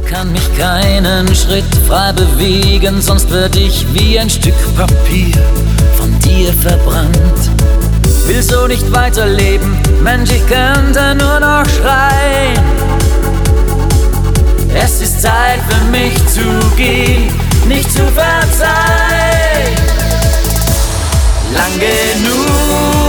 kann mich keinen Schritt frei bewegen, sonst werd ich wie ein Stück Papier von dir verbrannt. Will so nicht weiterleben, Mensch, ich könnte nur noch schreien. Es ist Zeit für mich zu gehen, nicht zu verzeihen. Lang genug